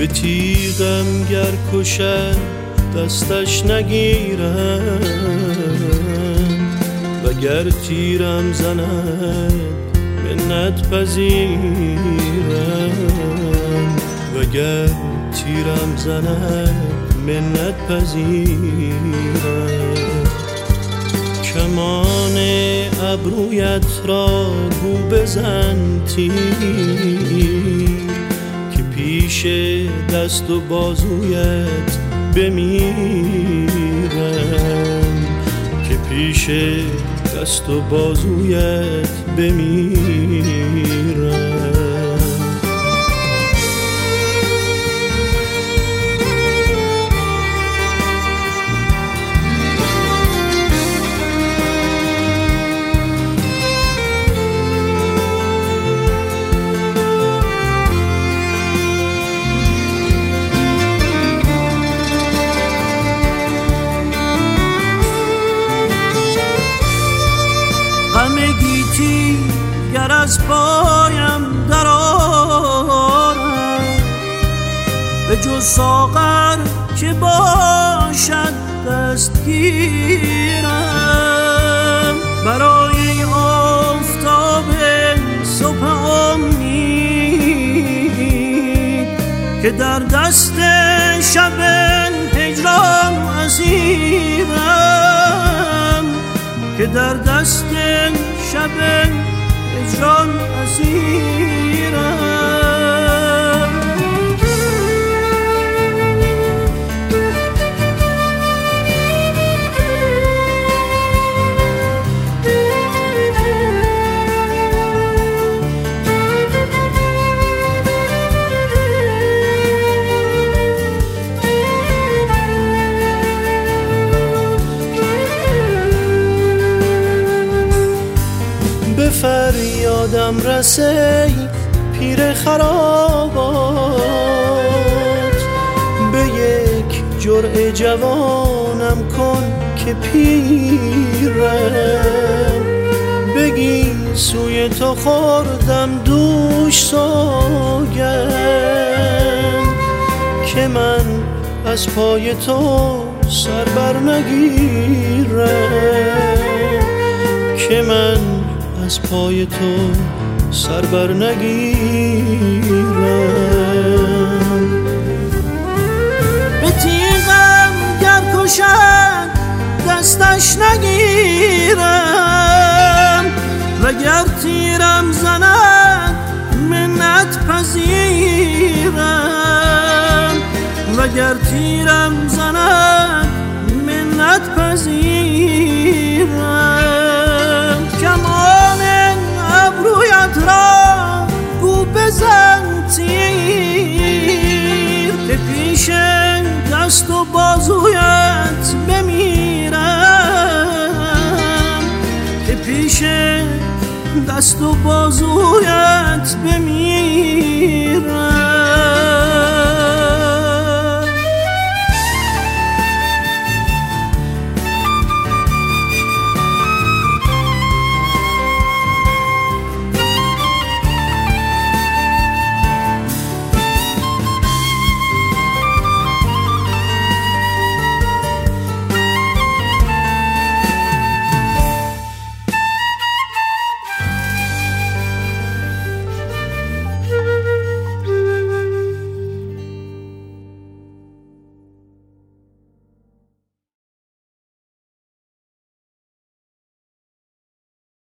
به تیغم گر کشد دستش نگیرم، وگر تیرم زند منت پذیرم، وگر تیرم زند منت پذیرم. کمان ابرویت را گو بزن تیر، که پیش دست و بازویت بمیرم، که پیش دست و بازویت بمیرم. غم گیتی گر از پایم در آرد، به جز ساغر که باشد دستگیرم. برای آفتاب صبح امید که در دست شب هجران اسیرم، که در دست شب هجران اسیرم. به فریادم رسی پیر خرابات، به یک جرعه جوانم کن که پیرم. بگی سوی تو خوردم دوش سوگند، که من از پای تو سر بر نگیرم، که من از پای تو سر بر نگیرم. به تیغم گر کشد دستش نگیرم، وگر تیرم زند منت پذیرم، وگر تیرم زند منت پذیرم. کمان ابرویت را گو بزن تیر، که پیش دست و بازویت بمیرم، که پیش دست و بازویت بمیرم.